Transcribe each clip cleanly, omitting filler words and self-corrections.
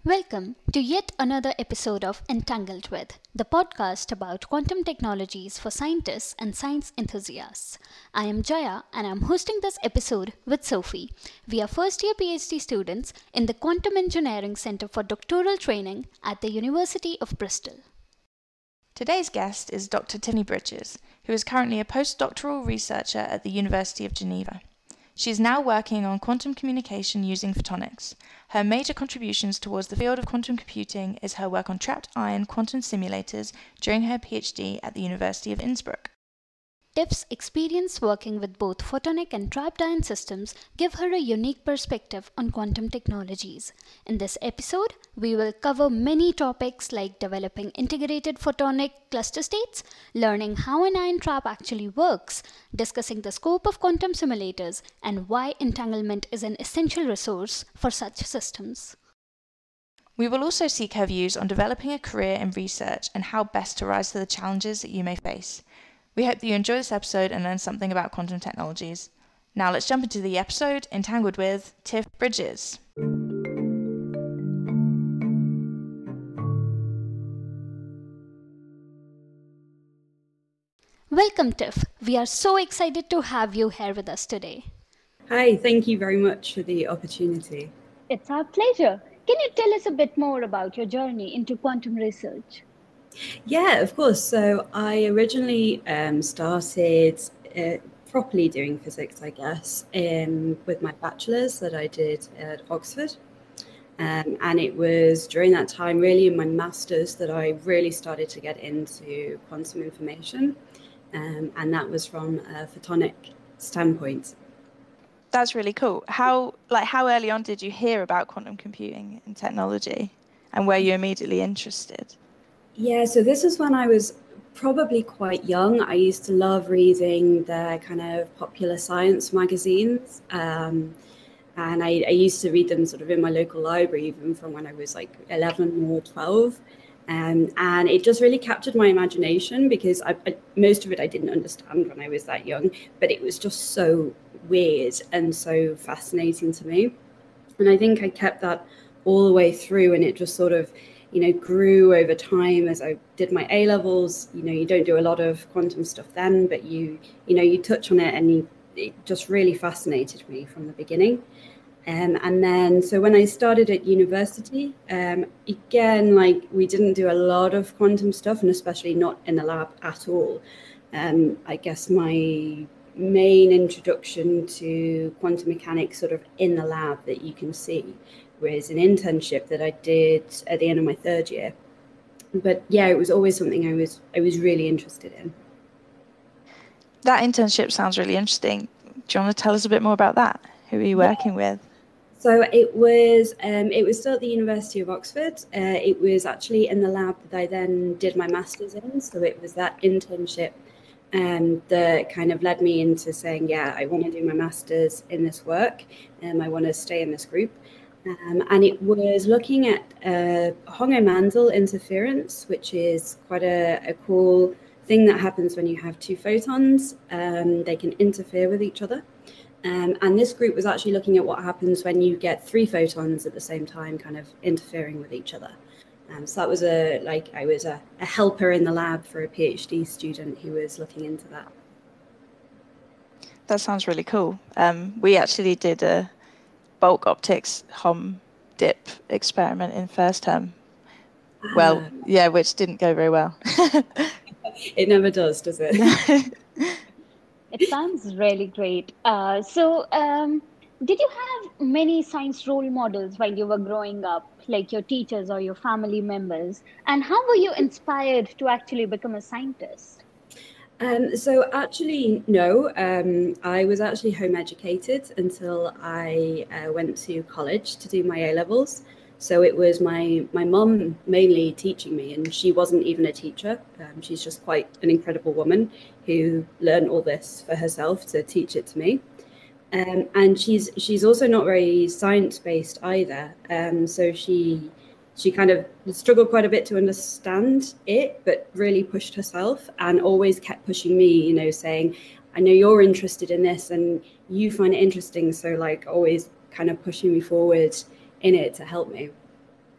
Welcome to yet another episode of Entangled With, the podcast about quantum technologies for scientists and science enthusiasts. I am Jaya and I'm hosting this episode with Sophie. We are first year PhD students in the Quantum Engineering Center for Doctoral Training at the University of Bristol. Today's guest is Dr. Tiffany Bridges, who is currently a postdoctoral researcher at the University of Geneva. She is now working on quantum communication using photonics. Her major contributions towards the field of quantum computing is her work on trapped ion quantum simulators during her PhD at the University of Innsbruck. Tiff's experience working with both photonic and trapped ion systems give her a unique perspective on quantum technologies. In this episode, we will cover many topics like developing integrated photonic cluster states, learning how an ion trap actually works, discussing the scope of quantum simulators, and why entanglement is an essential resource for such systems. We will also seek her views on developing a career in research and how best to rise to the challenges that you may face. We hope that you enjoy this episode and learn something about quantum technologies. Now let's jump into the episode Entangled with Tiff Bridges. Welcome, Tiff. We are so excited to have you here with us today. Hi, thank you very much for the opportunity. It's our pleasure. Can you tell us a bit more about your journey into quantum research? Yeah, of course. So I originally started properly doing physics, I guess, with my bachelor's that I did at Oxford. And it was during that time, really in my master's, that I really started to get into quantum information. And that was from a photonic standpoint. That's really cool. How early on did you hear about quantum computing and technology, and were you immediately interested? Yeah, so this is when I was probably quite young. I used to love reading the kind of popular science magazines. And I used to read them sort of in my local library, even from when I was like 11 or 12. And it just really captured my imagination because most of it I didn't understand when I was that young, but it was just so weird and so fascinating to me. And I think I kept that all the way through, and it just sort of grew over time as I did my A levels. You don't do a lot of quantum stuff then, but you touch on it, and it just really fascinated me from the beginning. And then, so when I started at university, again, we didn't do a lot of quantum stuff, and especially not in the lab at all. I guess my main introduction to quantum mechanics sort of in the lab that you can see was an internship that I did at the end of my third year. But yeah, it was always something I was really interested in. That internship sounds really interesting. Do you want to tell us a bit more about that? Who are you working with? So it was still at the University of Oxford. It was actually in the lab that I then did my master's in. So it was that internship that kind of led me into saying, yeah, I want to do my master's in this work, and I want to stay in this group. And it was looking at Hong-Mandel interference, which is quite a cool thing that happens when you have two photons. They can interfere with each other. And this group was actually looking at what happens when you get three photons at the same time kind of interfering with each other. So that was I was a helper in the lab for a PhD student who was looking into that. That sounds really cool. We actually did a bulk optics Hom dip experiment in first term. Well, yeah, which didn't go very well. It never does it? It sounds really great. So, did you have many science role models while you were growing up, like your teachers or your family members? And how were you inspired to actually become a scientist? So actually, no. I was actually home educated until I went to college to do my A levels. So it was my mum mainly teaching me, and she wasn't even a teacher. She's just quite an incredible woman who learned all this for herself to teach it to me. And she's also not very science-based either. So she kind of struggled quite a bit to understand it, but really pushed herself and always kept pushing me, saying, I know you're interested in this and you find it interesting. So always kind of pushing me forward in it to help me.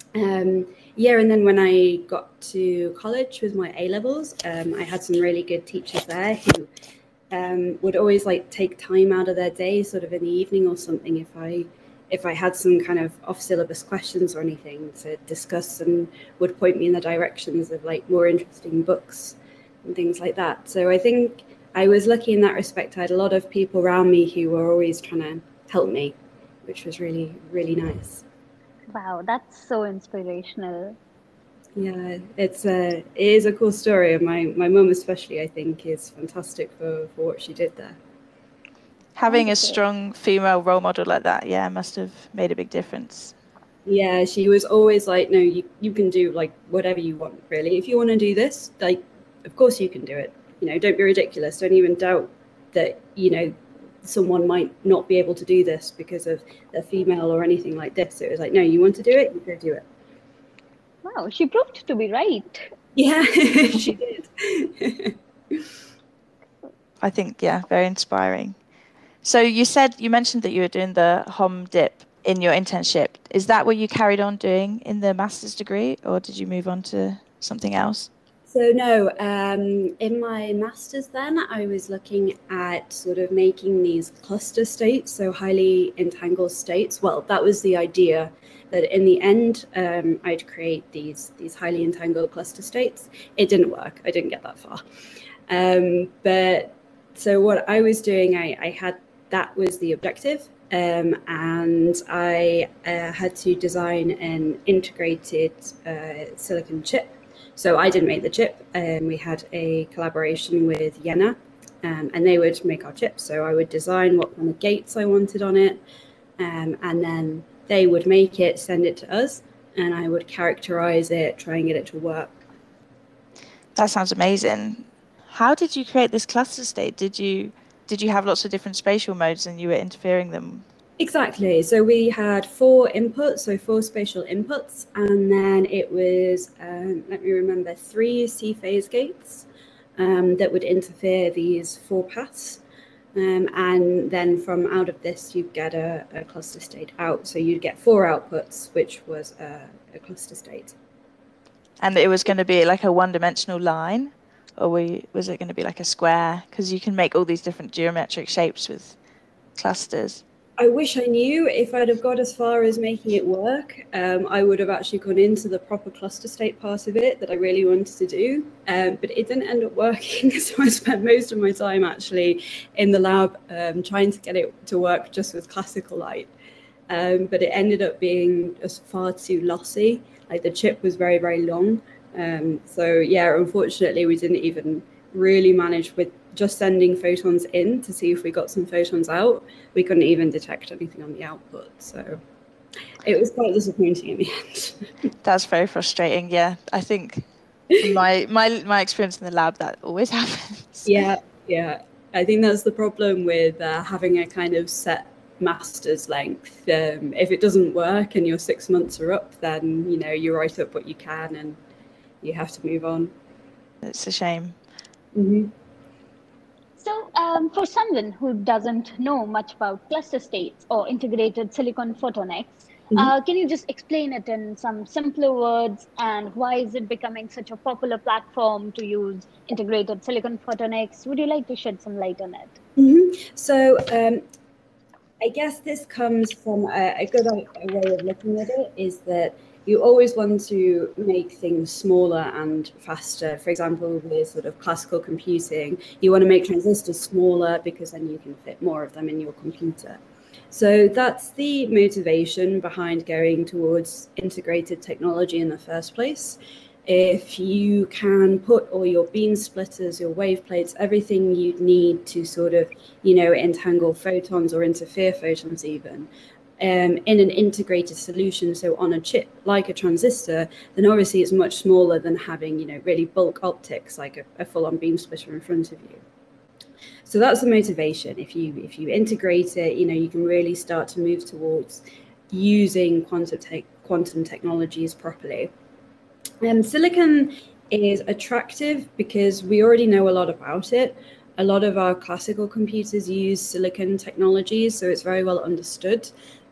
Yeah, and then when I got to college with my A levels, I had some really good teachers there who would always like take time out of their day, sort of in the evening or something, if I had some kind of off syllabus questions or anything to discuss, and would point me in the directions of like more interesting books and things like that. So I think I was lucky in that respect. I had a lot of people around me who were always trying to help me, which was really, really nice. Wow, that's so inspirational. Yeah, it is a cool story, and my mum especially, I think, is fantastic for what she did there. Having a Wonderful. strong female role model like that, yeah, must have made a big difference. Yeah, she was always like, no, you can do like whatever you want, really. If you want to do this, like, of course you can do it. Don't be ridiculous. Don't even doubt that, someone might not be able to do this because of they're female or anything like this. So it was like, no, you want to do it, you go do it. Wow, she proved to be right. Yeah, she did. I think, yeah, very inspiring. So you mentioned that you were doing the Hom Dip in your internship. Is that what you carried on doing in the master's degree, or did you move on to something else? So no, in my master's then, I was looking at sort of making these cluster states, so highly entangled states. Well, that was the idea, that in the end, I'd create these highly entangled cluster states. It didn't work. I didn't get that far. But so what I was doing, I had, that was the objective. And I had to design an integrated silicon chip. So I didn't make the chip. We had a collaboration with Jena, and they would make our chip. So I would design what kind of gates I wanted on it, and then they would make it, send it to us, and I would characterize it, try and get it to work. That sounds amazing. How did you create this cluster state? Did you have lots of different spatial modes and you were interfering them? Exactly. So we had 4 inputs, so 4 spatial inputs, and then it was, let me remember, 3 C-phase gates that would interfere these 4 paths. And then from out of this, you get a cluster state out. So you'd get 4 outputs, which was a cluster state. And it was going to be like a one-dimensional line, or was it going to be like a square? Because you can make all these different geometric shapes with clusters. I wish I knew. If I'd have got as far as making it work, I would have actually gone into the proper cluster state part of it that I really wanted to do. But it didn't end up working. So I spent most of my time actually in the lab trying to get it to work just with classical light. But it ended up being just far too lossy. Like the chip was very, very long. So yeah, unfortunately, we didn't even really manage with just sending photons in to see if we got some photons out. We couldn't even detect anything on the output. So it was quite disappointing in the end. That's very frustrating. Yeah, I think my experience in the lab, that always happens. Yeah. I think that's the problem with having a kind of set master's length. If it doesn't work and your 6 months are up, then you write up what you can and you have to move on. It's a shame. Mm-hmm. So for someone who doesn't know much about cluster states or integrated silicon photonics, can you just explain it in some simpler words, and why is it becoming such a popular platform to use integrated silicon photonics? Would you like to shed some light on it? Mm-hmm. So I guess this comes from a good way of looking at it, is that you always want to make things smaller and faster. For example, with sort of classical computing, you want to make transistors smaller because then you can fit more of them in your computer. So that's the motivation behind going towards integrated technology in the first place. If you can put all your beam splitters, your wave plates, everything you need to sort of, entangle photons or interfere photons even, in an integrated solution, so on a chip like a transistor, then obviously it's much smaller than having really bulk optics like a full-on beam splitter in front of you. So that's the motivation. If you integrate it, you can really start to move towards using quantum technologies properly. Silicon is attractive because we already know a lot about it. A lot of our classical computers use silicon technologies, so it's very well understood.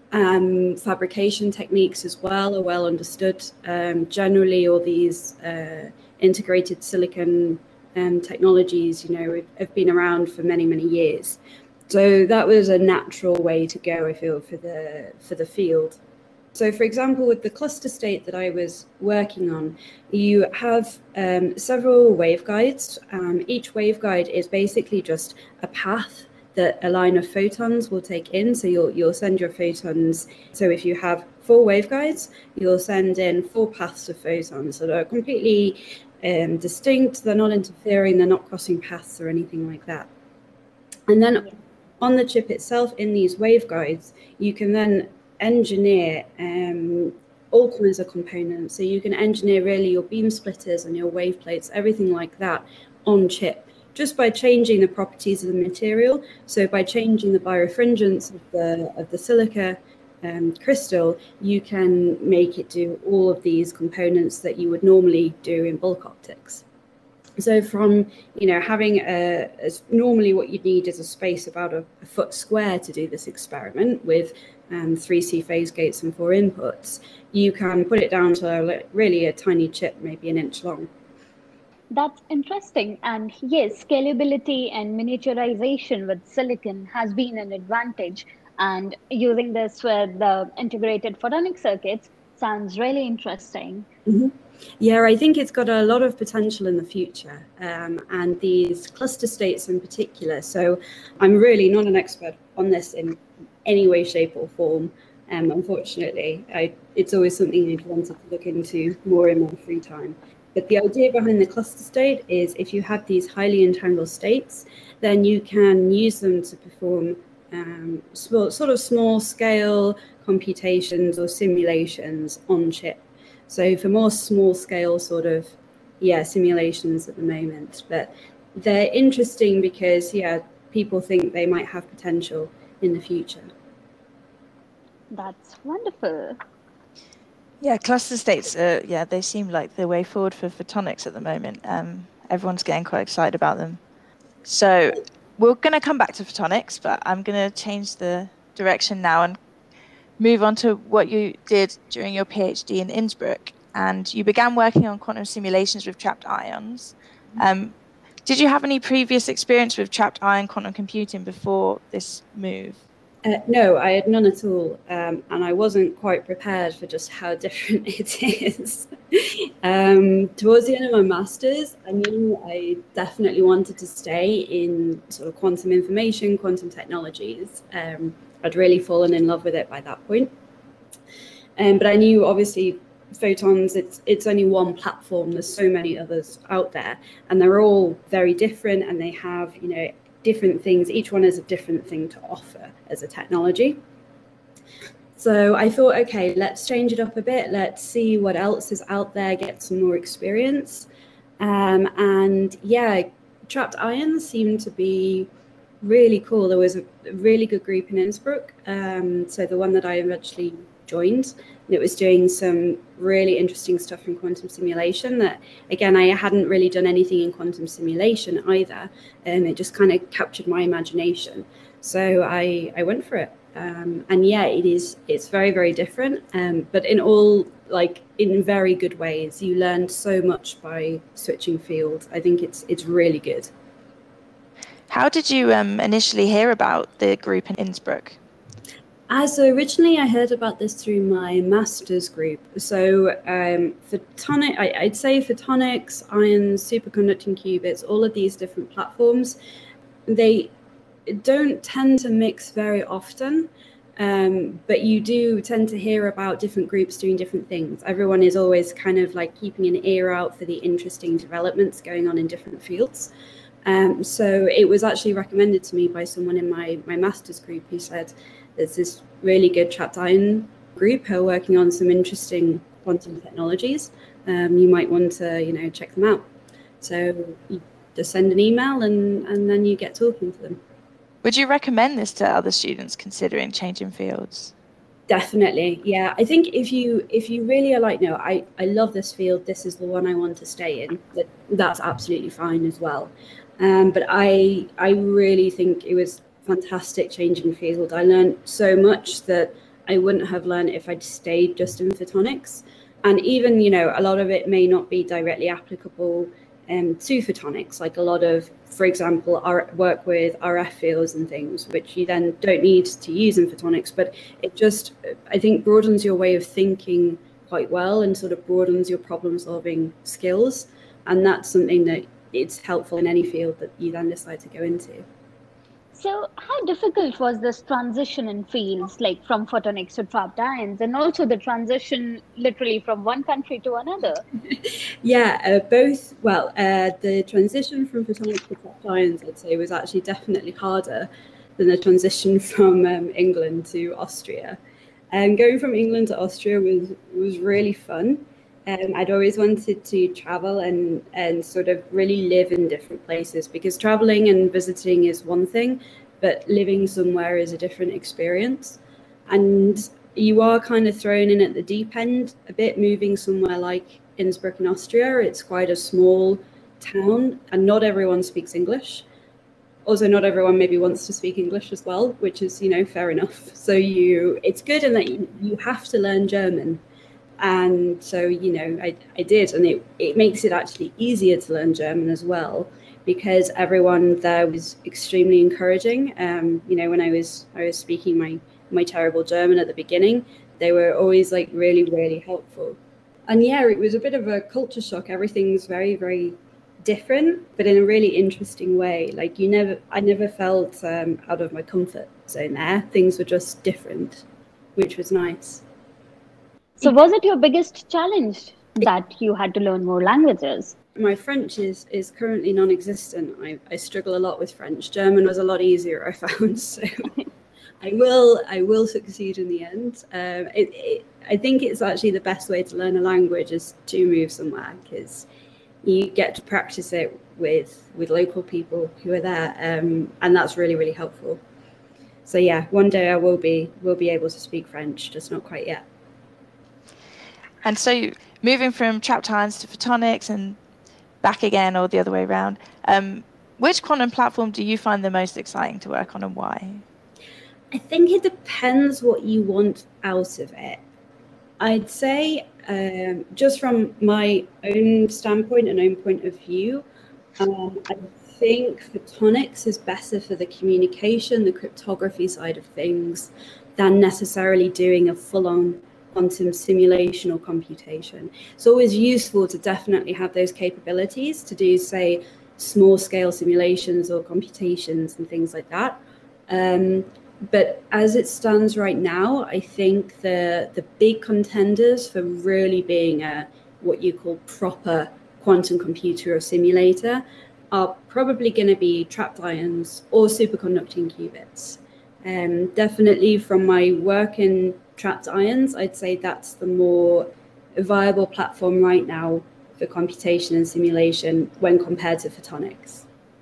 Fabrication techniques as well are well understood. Generally, all these integrated silicon technologies, have been around for many, many years. So that was a natural way to go, I feel, for the field. So, for example, with the cluster state that I was working on, you have several waveguides. Each waveguide is basically just a path that a line of photons will take in. So you'll send your photons. So if you have 4 waveguides, you'll send in 4 paths of photons that are completely distinct. They're not interfering. They're not crossing paths or anything like that. And then on the chip itself, in these waveguides, you can then engineer all kinds of components. So you can engineer really your beam splitters and your wave plates, everything like that on chip, just by changing the properties of the material. So by changing the birefringence of the silica crystal, you can make it do all of these components that you would normally do in bulk optics. So from having normally what you need is a space about a foot square to do this experiment with 3C phase gates and 4 inputs, you can put it down to really a tiny chip, maybe 1 inch long. That's interesting. And yes, scalability and miniaturization with silicon has been an advantage. And using this with the integrated photonic circuits sounds really interesting. Mm-hmm. Yeah, I think it's got a lot of potential in the future, and these cluster states in particular. So I'm really not an expert on this in any way, shape or form. Unfortunately, it's always something I've wanted to look into more in my free time. But the idea behind the cluster state is if you have these highly entangled states, then you can use them to perform small scale computations or simulations on chip. So for more small scale simulations at the moment, but they're interesting because people think they might have potential in the future. That's wonderful. Yeah, cluster states, they seem like the way forward for photonics at the moment. Everyone's getting quite excited about them. So we're going to come back to photonics, but I'm going to change the direction now and move on to what you did during your PhD in Innsbruck. And you began working on quantum simulations with trapped ions. Did you have any previous experience with trapped ion quantum computing before this move? No, I had none at all, and I wasn't quite prepared for just how different it is. Towards the end of my master's, I knew I definitely wanted to stay in sort of quantum information, quantum technologies. I'd really fallen in love with it by that point. But I knew, obviously, photons, it's only one platform. There's so many others out there, and they're all very different, and they have, different things. Each one has a different thing to offer as a technology. So I thought, okay, let's change it up a bit. Let's see what else is out there, get some more experience. Trapped ions seemed to be really cool. There was a really good group in Innsbruck. So the one that I eventually joined, and it was doing some really interesting stuff in quantum simulation that, again, I hadn't really done anything in quantum simulation either, and it just kind of captured my imagination. So I went for it. It's very, very different, but in very good ways. You learned so much by switching fields. I think it's really good. How did you initially hear about the group in Innsbruck? So originally I heard about this through my master's group. So I'd say photonics, ions, superconducting qubits, all of these different platforms, they don't tend to mix very often, but you do tend to hear about different groups doing different things. Everyone is always kind of like keeping an ear out for the interesting developments going on in different fields. So it was actually recommended to me by someone in my master's group who said, there's this really good trapped ion group who are working on some interesting quantum technologies. You might want to, check them out. So you just send an email and then you get talking to them. Would you recommend this to other students considering changing fields? Definitely, yeah. I think if you really are like, no, I love this field, this is the one I want to stay in, that's absolutely fine as well. But I really think it was fantastic changing field. I learned so much that I wouldn't have learned if I'd stayed just in photonics. And even, a lot of it may not be directly applicable to photonics, like a lot of, for example, our work with RF fields and things, which you then don't need to use in photonics, but it just, I think, broadens your way of thinking quite well and sort of broadens your problem solving skills. And that's something that it's helpful in any field that you then decide to go into. So how difficult was this transition in fields, like from photonics to trapped ions, and also the transition literally from one country to another? Yeah, both. Well, the transition from photonics to trapped ions, I'd say, was actually definitely harder than the transition from England to Austria. Going from England to Austria was really fun. I'd always wanted to travel and sort of really live in different places, because traveling and visiting is one thing, but living somewhere is a different experience. And you are kind of thrown in at the deep end a bit, moving somewhere like Innsbruck in Austria. It's quite a small town and not everyone speaks English. Also, not everyone maybe wants to speak English as well, which is, fair enough. So it's good in that you have to learn German. And so, I did, and it makes it actually easier to learn German as well, because everyone there was extremely encouraging. When I was speaking my terrible German at the beginning, they were always like really, really helpful. And yeah, it was a bit of a culture shock. Everything's very, very different, but in a really interesting way. Like I never felt out of my comfort zone there. Things were just different, which was nice. So was it your biggest challenge that you had to learn more languages? My French is currently non-existent. I struggle a lot with French. German was a lot easier, I found. So I will succeed in the end. I think it's actually the best way to learn a language is to move somewhere, because you get to practice it with local people who are there, and that's really, really helpful. So yeah, one day I will be able to speak French, just not quite yet. And so moving from trapped ions to photonics and back again, or the other way around, which quantum platform do you find the most exciting to work on, and why? I think it depends what you want out of it. I'd say just from my own standpoint and own point of view, I think photonics is better for the communication, the cryptography side of things, than necessarily doing a full-on quantum simulation or computation. It's always useful to definitely have those capabilities to do, say, small-scale simulations or computations and things like that. But as it stands right now, I think the big contenders for really being a what you call proper quantum computer or simulator are probably going to be trapped ions or superconducting qubits. Definitely from my work in trapped ions, I'd say that's the more viable platform right now for computation and simulation when compared to photonics.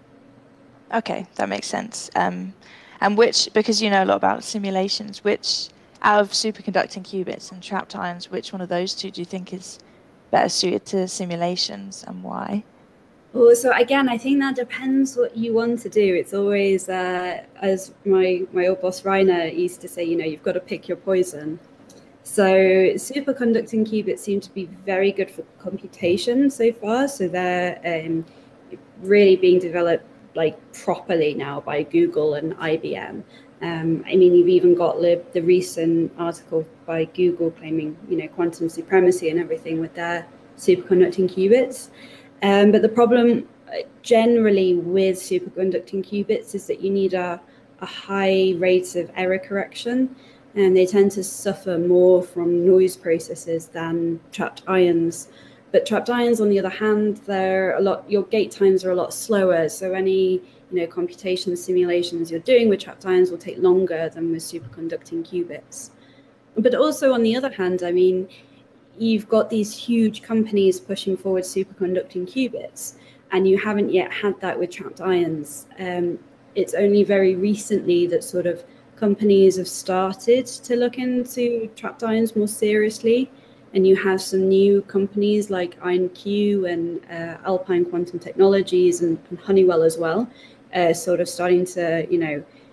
Okay, that makes sense. And which, because you know a lot about simulations, which out of superconducting qubits and trapped ions, which one of those two do you think is better suited to simulations, and why? Well, so again, I think that depends what you want to do. It's always, as my old boss Rainer used to say, you've got to pick your poison. So superconducting qubits seem to be very good for computation so far. So they're really being developed like properly now by Google and IBM. You've even got the recent article by Google claiming, quantum supremacy and everything with their superconducting qubits. But the problem generally with superconducting qubits is that you need a high rate of error correction, and they tend to suffer more from noise processes than trapped ions. But trapped ions, on the other hand, your gate times are a lot slower. So any computation simulations you're doing with trapped ions will take longer than with superconducting qubits. But also, on the other hand, you've got these huge companies pushing forward superconducting qubits, and you haven't yet had that with trapped ions. It's only very recently that sort of companies have started to look into trapped ions more seriously, and you have some new companies like IonQ and Alpine Quantum Technologies and Honeywell as well, sort of starting to,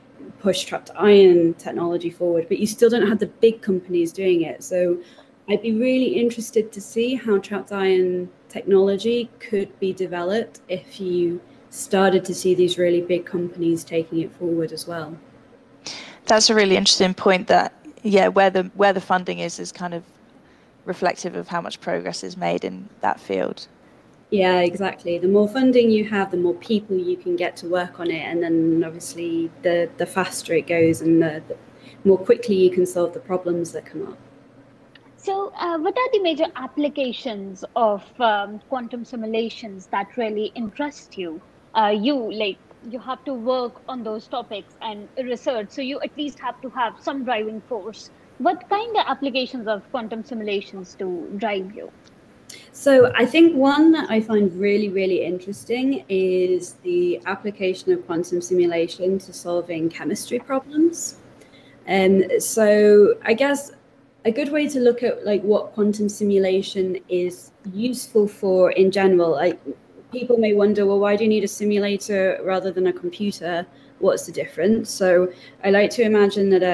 push trapped ion technology forward, but you still don't have the big companies doing it. So I'd be really interested to see how trapped ion technology could be developed if you started to see these really big companies taking it forward as well. That's a really interesting point, that where the funding is kind of reflective of how much progress is made in that field. Yeah, exactly. The more funding you have, the more people you can get to work on it, and then obviously the faster it goes, and the more quickly you can solve the problems that come up. So, what are the major applications of quantum simulations that really interest you? You have to work on those topics and research, so you at least have to have some driving force. What kind of applications of quantum simulations do drive you? So I think one that I find really, really interesting is the application of quantum simulation to solving chemistry problems. And so I guess a good way to look at like what quantum simulation is useful for in general, like people may wonder, well, why do you need a simulator rather than a computer? What's the difference? So I like to imagine that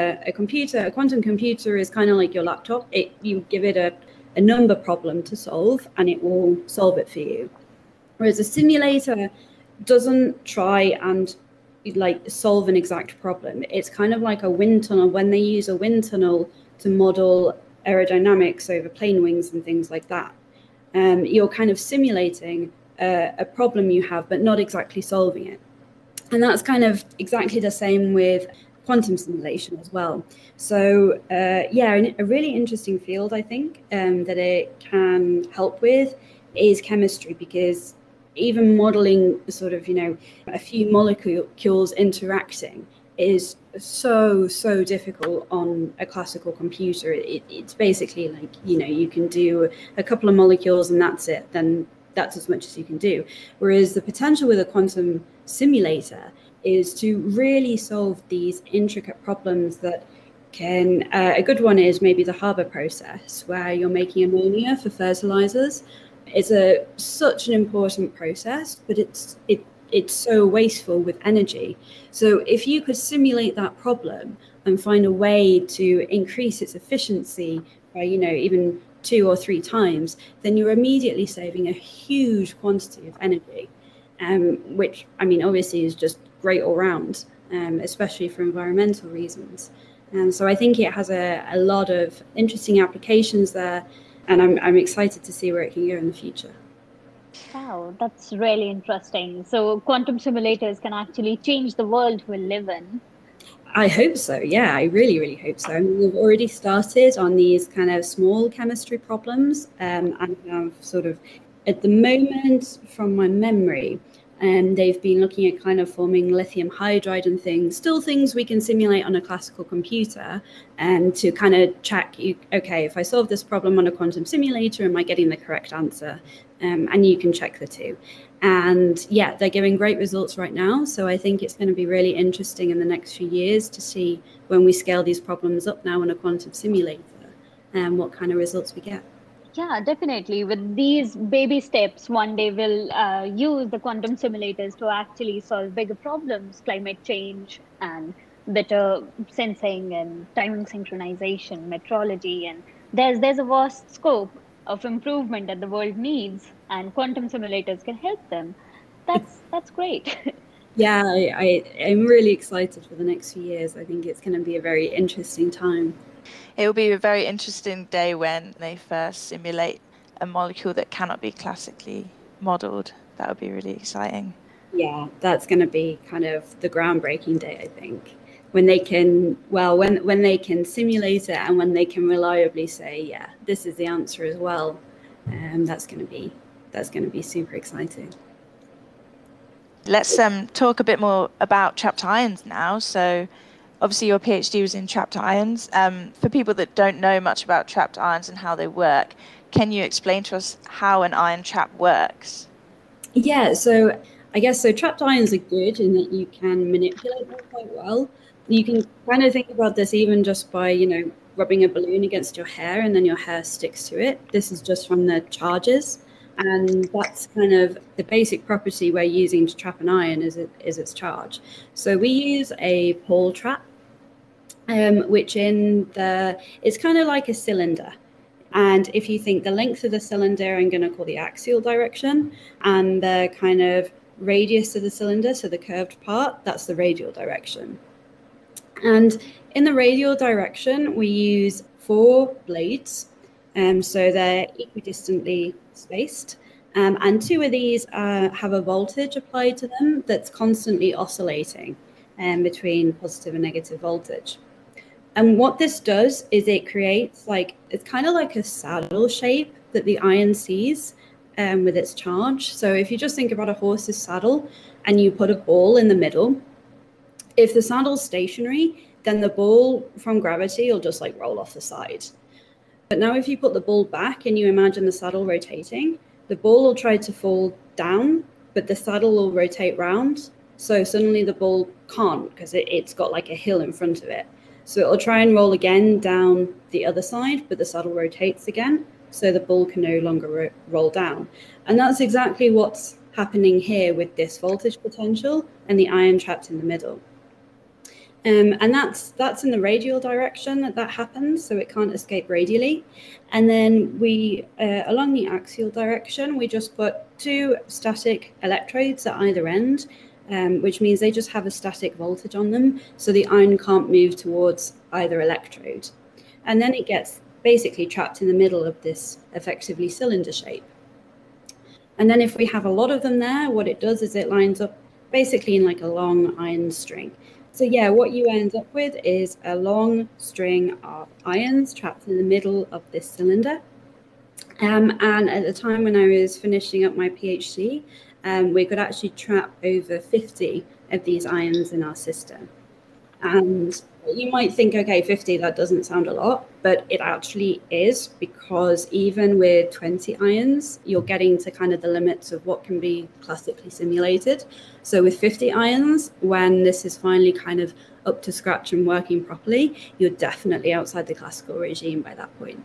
a quantum computer is kind of like your laptop. You give it a number problem to solve and it will solve it for you. Whereas a simulator doesn't try and like solve an exact problem. It's kind of like a wind tunnel. When they use a wind tunnel to model aerodynamics over plane wings and things like that, you're kind of simulating a problem you have, but not exactly solving it. And that's kind of exactly the same with quantum simulation as well. So a really interesting field, I think, that it can help with is chemistry, because even modeling sort of, a few molecules interacting is so difficult on a classical computer. It's basically like, you can do a couple of molecules and that's it. Then that's as much as you can do. Whereas the potential with a quantum simulator is to really solve these intricate problems that can, a good one is maybe the Haber process, where you're making ammonia for fertilizers. It's such an important process, but it's so wasteful with energy. So if you could simulate that problem and find a way to increase its efficiency by, even 2 or 3 times, then you're immediately saving a huge quantity of energy, which, obviously is just great all round, especially for environmental reasons. And so I think it has a lot of interesting applications there, and I'm excited to see where it can go in the future. Wow, that's really interesting. So quantum simulators can actually change the world we live in. I hope so. Yeah, I really, really hope so. We've already started on these kind of small chemistry problems, and have sort of, at the moment, from my memory, they've been looking at kind of forming lithium hydride and things, still things we can simulate on a classical computer, and to kind of check, okay, if I solve this problem on a quantum simulator, am I getting the correct answer? And you can check the two. And yeah, they're giving great results right now. So I think it's going to be really interesting in the next few years to see, when we scale these problems up now in a quantum simulator, what kind of results we get. Yeah, definitely. With these baby steps, one day we'll use the quantum simulators to actually solve bigger problems, climate change and better sensing and timing synchronization, metrology, and there's a vast scope of improvement that the world needs, and quantum simulators can help them. That's great. Yeah, I'm really excited for the next few years. I think it's going to be a very interesting time. It will be a very interesting day when they first simulate a molecule that cannot be classically modeled. That would be really exciting. Yeah, that's going to be kind of the groundbreaking day, I think, when they can, when they can simulate it and when they can reliably say, yeah, this is the answer as well. That's going to be super exciting. Let's talk a bit more about trapped ions now. So obviously your PhD was in trapped ions. For people that don't know much about trapped ions and how they work, can you explain to us how an ion trap works? Yeah, so I guess trapped ions are good in that you can manipulate them quite well. You can kind of think about this even just by, rubbing a balloon against your hair and then your hair sticks to it. This is just from the charges. And that's kind of the basic property we're using to trap an ion is its charge. So we use a Paul trap, which it's kind of like a cylinder. And if you think the length of the cylinder, I'm going to call the axial direction, and the kind of radius of the cylinder, so the curved part, that's the radial direction. And in the radial direction, we use 4 blades. So they're equidistantly spaced. And 2 of these have a voltage applied to them that's constantly oscillating between positive and negative voltage. And what this does is it creates it's kind of like a saddle shape that the ion sees with its charge. So if you just think about a horse's saddle and you put a ball in the middle, if the saddle's stationary, then the ball from gravity will just roll off the side. But now if you put the ball back and you imagine the saddle rotating, the ball will try to fall down, but the saddle will rotate round. So suddenly the ball can't, because it's got a hill in front of it. So it'll try and roll again down the other side, but the saddle rotates again, so the ball can no longer roll down. And that's exactly what's happening here with this voltage potential and the ion trapped in the middle. And that's in the radial direction that happens, so it can't escape radially. And then we, along the axial direction, we just put 2 static electrodes at either end, which means they just have a static voltage on them, so the ion can't move towards either electrode. And then it gets basically trapped in the middle of this effectively cylinder shape. And then if we have a lot of them there, what it does is it lines up basically in a long ion string. So yeah, what you end up with is a long string of ions trapped in the middle of this cylinder. And at the time when I was finishing up my PhD, we could actually trap over 50 of these ions in our system. And you might think, okay, 50, that doesn't sound a lot, but it actually is, because even with 20 ions, you're getting to kind of the limits of what can be classically simulated. So with 50 ions, when this is finally kind of up to scratch and working properly, you're definitely outside the classical regime by that point.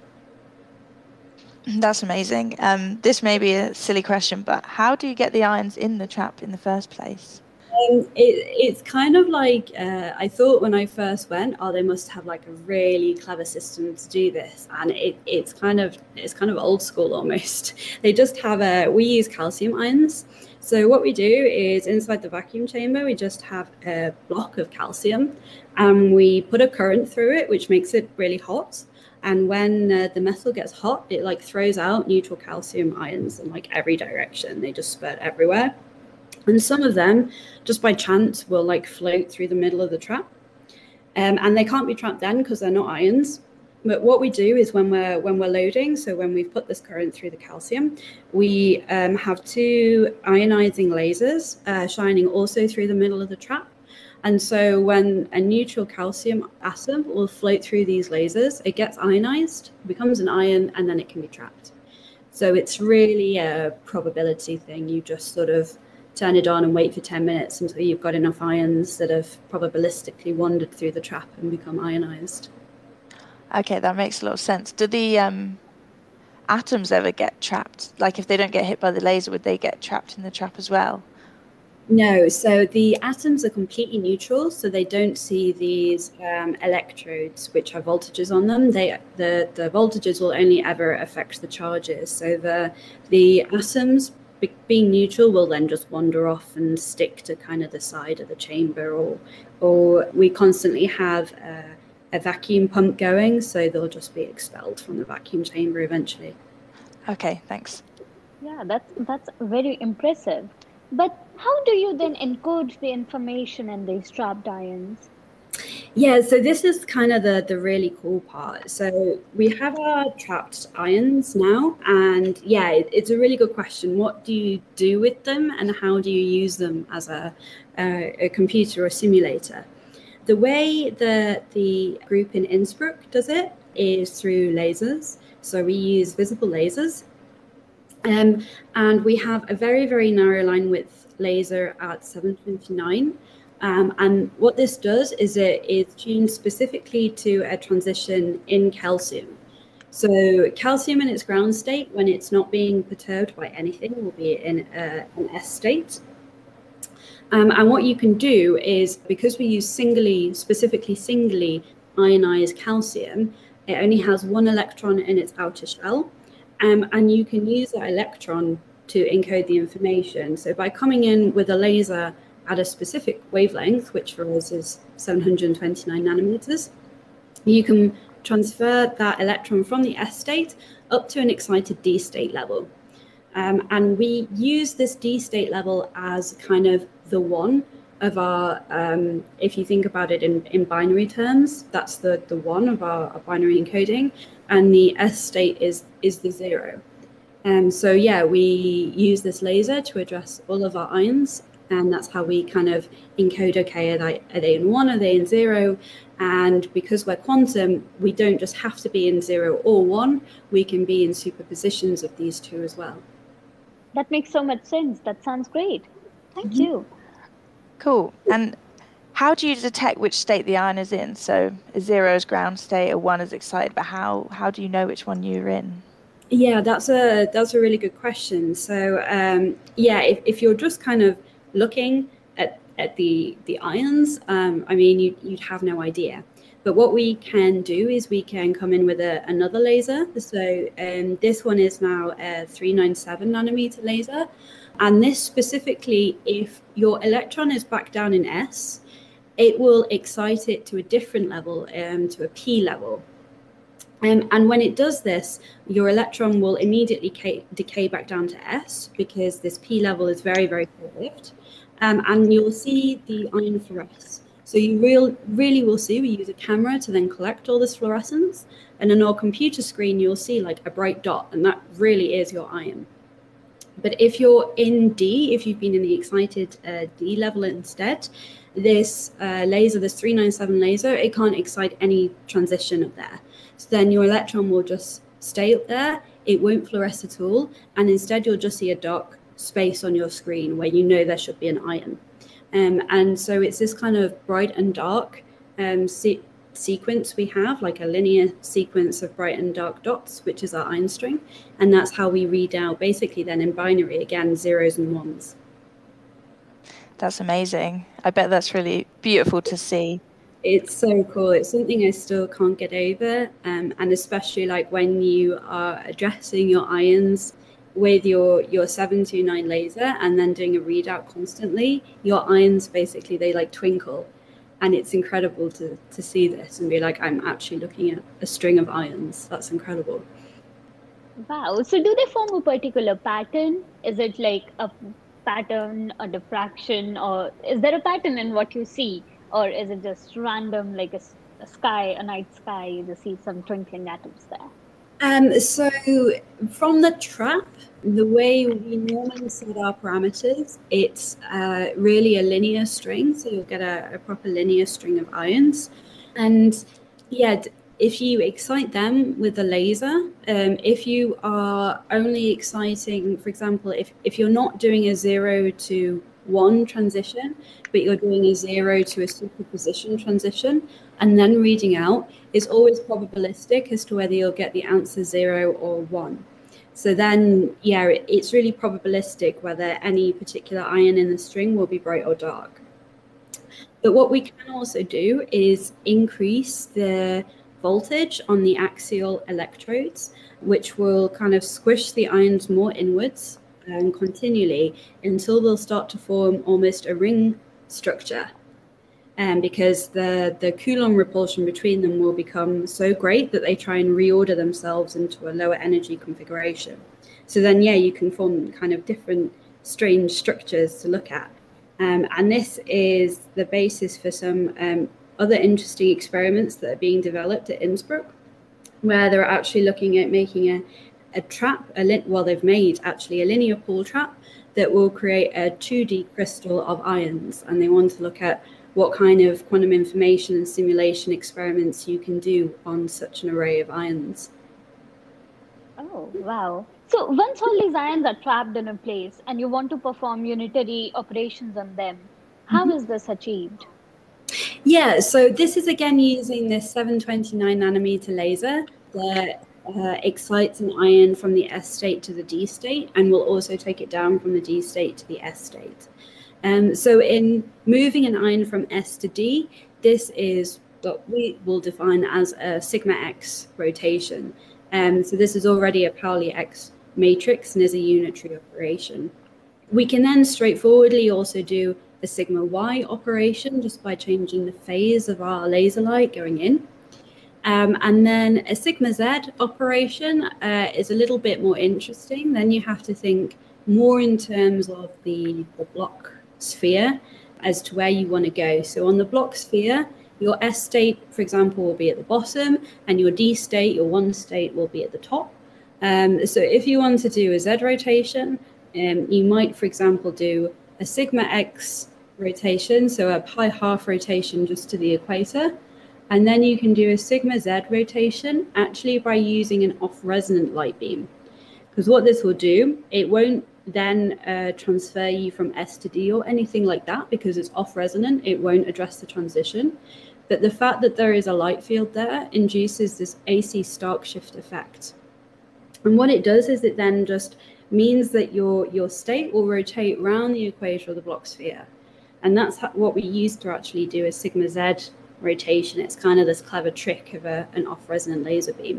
That's amazing. This may be a silly question, but how do you get the ions in the trap in the first place? It's kind of I thought when I first went, they must have a really clever system to do this, and it's kind of old school almost. They just have we use calcium ions. So what we do is inside the vacuum chamber, we just have a block of calcium, and we put a current through it, which makes it really hot. And when the metal gets hot, it throws out neutral calcium ions in every direction. They just spurt everywhere. And some of them, just by chance, will float through the middle of the trap. And they can't be trapped then because they're not ions. But what we do is when we're loading, so when we've put this current through the calcium, we have 2 ionizing lasers shining also through the middle of the trap. And so when a neutral calcium atom will float through these lasers, it gets ionized, becomes an ion, and then it can be trapped. So it's really a probability thing. You just sort of turn it on and wait for 10 minutes until you've got enough ions that have probabilistically wandered through the trap and become ionized. Okay, that makes a lot of sense. Do the atoms ever get trapped? If they don't get hit by the laser, would they get trapped in the trap as well? No, so the atoms are completely neutral, so they don't see these electrodes which have voltages on them. The voltages will only ever affect the charges. So the atoms, being neutral, will then just wander off and stick to kind of the side of the chamber, or we constantly have a vacuum pump going, so they'll just be expelled from the vacuum chamber eventually. Okay, thanks. Yeah, that's very impressive. But how do you then encode the information in these trapped ions? Yeah, so this is kind of the really cool part. So we have our trapped ions now, and yeah, it's a really good question. What do you do with them, and how do you use them as a computer or simulator? The way that the group in Innsbruck does it is through lasers. So we use visible lasers. And we have a very, very narrow line width laser at 729. And what this does is it is tuned specifically to a transition in calcium. So calcium in its ground state, when it's not being perturbed by anything, will be in an S state. And what you can do is, because we use specifically singly ionized calcium, it only has one electron in its outer shell. And you can use that electron to encode the information. So by coming in with a laser at a specific wavelength, which for us is 729 nanometers, you can transfer that electron from the S state up to an excited D state level. And we use this D state level as kind of the one of our, if you think about it in binary terms, that's the one of our binary encoding, and the S state is the 0. So yeah, we use this laser to address all of our ions, and that's how we kind of encode, okay, are they in 1, are they in 0? And because we're quantum, we don't just have to be in 0 or 1, we can be in superpositions of these two as well. That makes so much sense. That sounds great. Thank you. Cool. And how do you detect which state the ion is in? So a 0 is ground state, a 1 is excited, but how do you know which one you're in? Yeah, that's a really good question. So yeah, if you're just kind of looking at the ions, I mean, you'd have no idea. But what we can do is we can come in with another laser. So this one is now a 397 nanometer laser. And this specifically, if your electron is back down in S, it will excite it to a different level, to a P level. And when it does this, your electron will immediately decay back down to S, because this P level is very, very short-lived. And you'll see the ion fluoresce. So you really will see, we use a camera to then collect all this fluorescence. And on our computer screen, you'll see like a bright dot, and that really is your ion. But if you're in D, if you've been in the excited D level instead, this laser, this 397 laser, it can't excite any transition up there. So then your electron will just stay up there, it won't fluoresce at all, and instead you'll just see a dark space on your screen where you know there should be an ion. And so it's this kind of bright and dark sequence we have, like a linear sequence of bright and dark dots, which is our ion string. And that's how we read out, basically then in binary, again, 0s and 1s. That's amazing. I bet that's really beautiful to see. It's so cool. It's something I still can't get over. And especially like when you are addressing your ions with your 729 laser and then doing a readout constantly, your ions basically, they like twinkle. And it's incredible to see this and be like, I'm actually looking at a string of ions. That's incredible. Wow. So do they form a particular pattern? Is it like a pattern, a diffraction, or is there a pattern in what you see? Or is it just random, like a sky, a night sky, you just see some twinkling atoms there? So from the trap, the way we normally set our parameters, it's really a linear string. So you'll get a proper linear string of ions. And yeah, if you excite them with a laser, if you are only exciting, for example, if you're not doing a 0 to 1 transition, but you're doing a 0 to a superposition transition, and then reading out, is always probabilistic as to whether you'll get the answer 0 or 1. So then, yeah, it's really probabilistic whether any particular ion in the string will be bright or dark. But what we can also do is increase the voltage on the axial electrodes, which will kind of squish the ions more inwards continually until they'll start to form almost a ring structure. Because the Coulomb repulsion between them will become so great that they try and reorder themselves into a lower energy configuration. So then, yeah, you can form kind of different strange structures to look at. And this is the basis for some other interesting experiments that are being developed at Innsbruck, where they're actually looking at making a trap, they've made actually a linear Paul trap that will create a 2D crystal of ions. And they want to look at what kind of quantum information and simulation experiments you can do on such an array of ions. Oh, wow. So once all these ions are trapped in a place and you want to perform unitary operations on them, how is this achieved? Yeah, so this is again using this 729 nanometer laser. excites an ion from the S state to the D state, and will also take it down from the D state to the S state. So in moving an ion from S to D, this is what we will define as a sigma X rotation. So this is already a Pauli X matrix and is a unitary operation. We can then straightforwardly also do a sigma Y operation just by changing the phase of our laser light going in. And then a sigma Z operation is a little bit more interesting. Then you have to think more in terms of the block sphere as to where you want to go. So on the block sphere, your S state, for example, will be at the bottom, and your D state, your one state, will be at the top. So if you want to do a Z rotation, you might, for example, do a sigma X rotation, so a pi half rotation just to the equator. And then you can do a sigma Z rotation actually by using an off-resonant light beam. Because what this will do, it won't then transfer you from S to D or anything like that, because it's off-resonant, it won't address the transition. But the fact that there is a light field there induces this AC Stark shift effect. And what it does is it then just means that your state will rotate around the equator of the block sphere. And that's what we use to actually do a sigma Z rotation. It's kind of this clever trick of an off-resonant laser beam.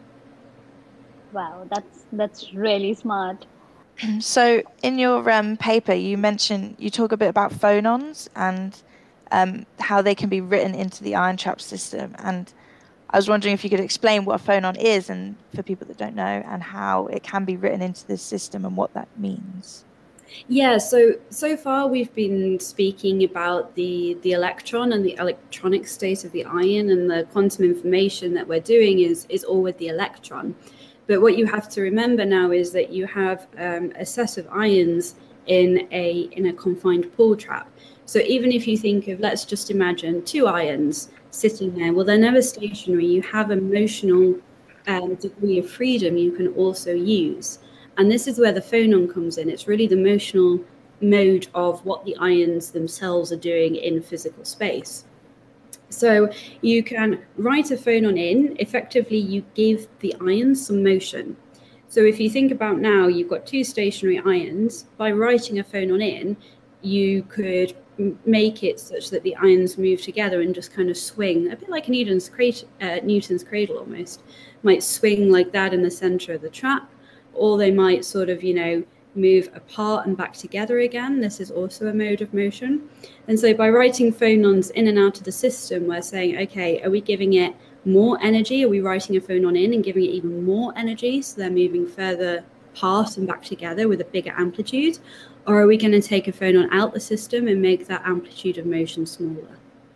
Wow, that's really smart. So in your paper, you talk a bit about phonons and how they can be written into the ion trap system. And I was wondering if you could explain what a phonon is, and for people that don't know, and how it can be written into this system and what that means. Yeah, so far we've been speaking about the electron and the electronic state of the ion, and the quantum information that we're doing is all with the electron. But what you have to remember now is that you have a set of ions in a confined Paul trap. So even if you think of, let's just imagine two ions sitting there, well, they're never stationary. You have a motional degree of freedom you can also use. And this is where the phonon comes in. It's really the motional mode of what the ions themselves are doing in physical space. So you can write a phonon in, effectively you give the ions some motion. So if you think about now, you've got two stationary ions. By writing a phonon in, you could make it such that the ions move together and just kind of swing, a bit like Newton's cradle almost. Might swing like that in the center of the trap, or they might sort of, move apart and back together again. This is also a mode of motion. And so by writing phonons in and out of the system, we're saying, okay, are we giving it more energy? Are we writing a phonon in and giving it even more energy, so they're moving further apart and back together with a bigger amplitude? Or are we going to take a phonon out the system and make that amplitude of motion smaller?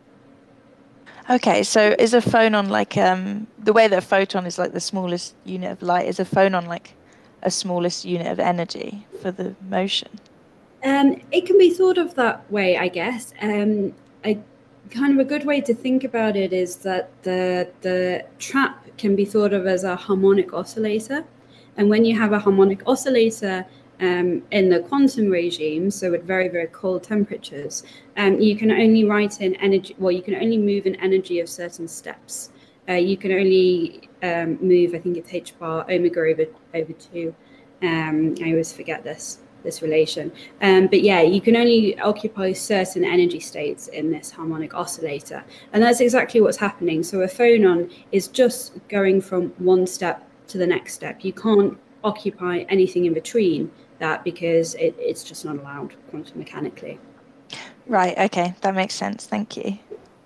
Okay, so is a phonon like, the way that a photon is like the smallest unit of light, is a phonon like a smallest unit of energy for the motion? It can be thought of that way, I guess. Kind of a good way to think about it is that the trap can be thought of as a harmonic oscillator. And when you have a harmonic oscillator in the quantum regime, so at very, very cold temperatures, you can only write in energy, well, you can only move in energy of certain steps. You can only move, I think it's h bar omega over 2. I always forget this relation. But yeah, you can only occupy certain energy states in this harmonic oscillator. And that's exactly what's happening. So a phonon is just going from one step to the next step. You can't occupy anything in between that because it's just not allowed quantum mechanically. Right, okay, that makes sense. Thank you.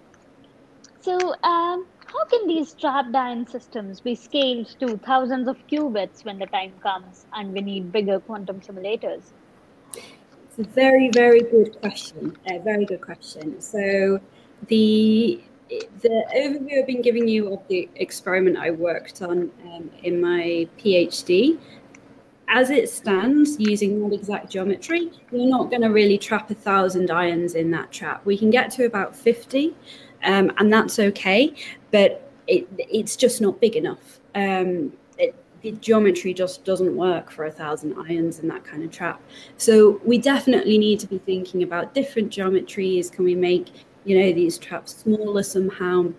So how can these trapped ion systems be scaled to thousands of qubits when the time comes and we need bigger quantum simulators? It's a very, very good question. A very good question. So the overview I've been giving you of the experiment I worked on in my PhD, as it stands, using that exact geometry, we're not going to really trap 1,000 ions in that trap. We can get to about 50. And that's okay, but it's just not big enough. The geometry just doesn't work for 1,000 ions in that kind of trap. So we definitely need to be thinking about different geometries. Can we make, these traps smaller somehow?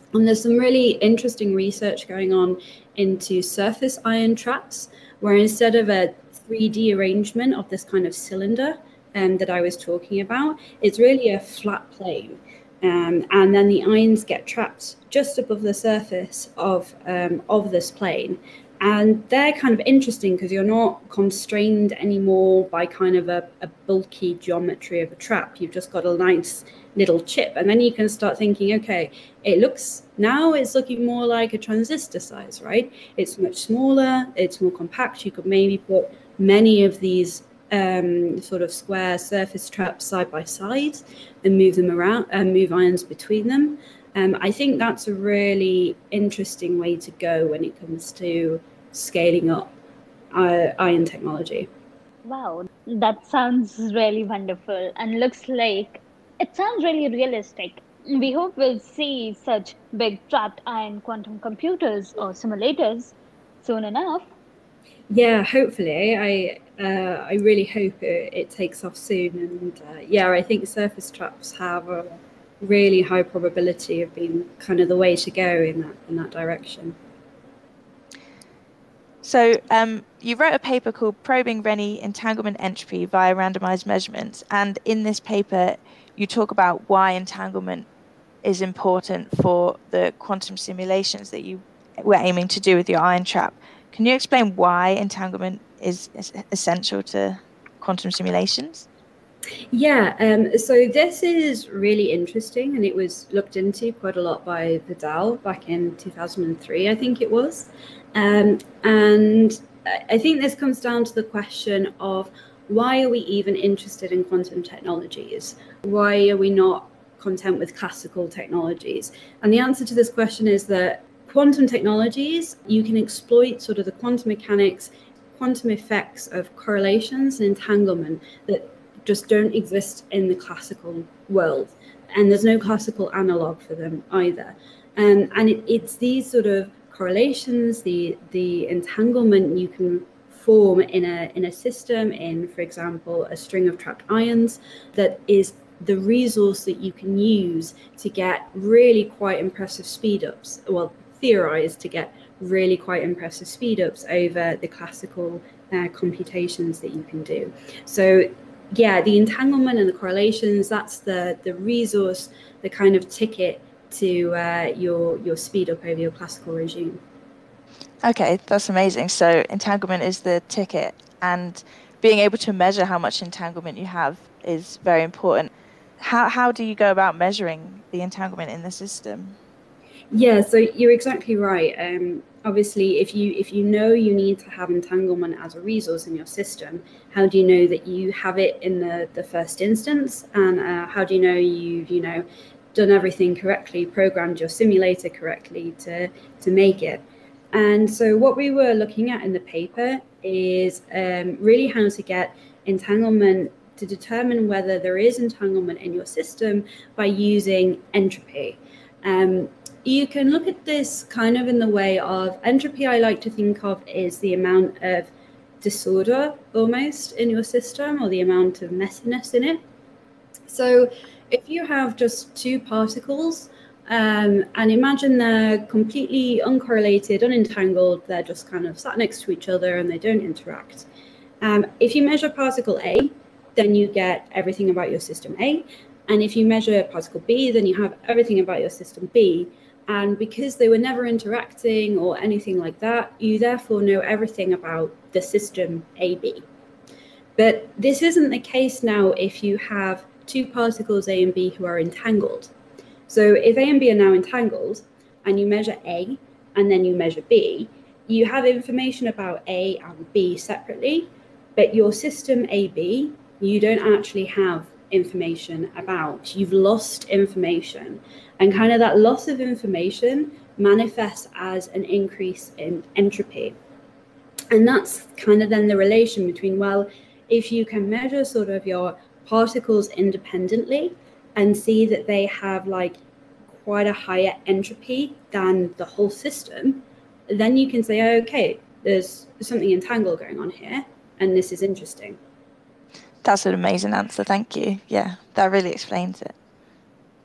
And there's some really interesting research going on into surface ion traps, where instead of a 3D arrangement of this kind of cylinder that I was talking about, it's really a flat plane. And then the ions get trapped just above the surface of this plane. And they're kind of interesting because you're not constrained anymore by kind of a bulky geometry of a trap. You've just got a nice little chip. And then you can start thinking, okay, it's looking more like a transistor size, right? It's much smaller, it's more compact. You could maybe put many of these sort of square surface traps side by side and move them around and move ions between them. I think that's a really interesting way to go when it comes to scaling up ion technology. Wow, that sounds really wonderful and it sounds really realistic. We hope we'll see such big trapped ion quantum computers or simulators soon enough. Yeah, hopefully. I really hope it takes off soon. And I think surface traps have a really high probability of being kind of the way to go in that direction. So you wrote a paper called Probing Renyi Entanglement Entropy via Randomized Measurements. And in this paper, you talk about why entanglement is important for the quantum simulations that you were aiming to do with your ion trap. Can you explain why entanglement is essential to quantum simulations? Yeah, so this is really interesting, and it was looked into quite a lot by Vidal back in 2003, I think it was. And I think this comes down to the question of why are we even interested in quantum technologies? Why are we not content with classical technologies? And the answer to this question is that quantum technologies, you can exploit sort of the quantum mechanics, quantum effects of correlations and entanglement that just don't exist in the classical world. And there's no classical analog for them either. And it's these sort of correlations, the entanglement you can form in a system, in, for example, a string of trapped ions, that is the resource that you can use to get really quite impressive speed-ups, well, theorized to get really quite impressive speed-ups over the classical computations that you can do. So yeah, the entanglement and the correlations, that's the resource, the kind of ticket to your speed up over your classical regime. Okay, that's amazing. So entanglement is the ticket, and being able to measure how much entanglement you have is very important. How do you go about measuring the entanglement in the system? Yeah, so you're exactly right. Obviously, if you know you need to have entanglement as a resource in your system, how do you know that you have it in the first instance? And how do you know you've done everything correctly, programmed your simulator correctly to make it? And so what we were looking at in the paper is really how to get entanglement, to determine whether there is entanglement in your system by using entropy. You can look at this kind of in the way of entropy. I like to think of is the amount of disorder almost in your system, or the amount of messiness in it. So if you have just two particles, and imagine they're completely uncorrelated, unentangled, they're just kind of sat next to each other and they don't interact. If you measure particle A, then you get everything about your system A. And if you measure particle B, then you have everything about your system B. And because they were never interacting or anything like that, you therefore know everything about the system AB. But this isn't the case now if you have two particles A and B who are entangled. So if A and B are now entangled, and you measure A and then you measure B, you have information about A and B separately, but your system AB, you don't actually have information about. You've lost information, and kind of that loss of information manifests as an increase in entropy. And that's kind of then the relation between, well, if you can measure sort of your particles independently and see that they have like quite a higher entropy than the whole system, then you can say, okay, there's something entangled going on here, and this is interesting. That's an amazing answer. Thank you. Yeah, that really explains it.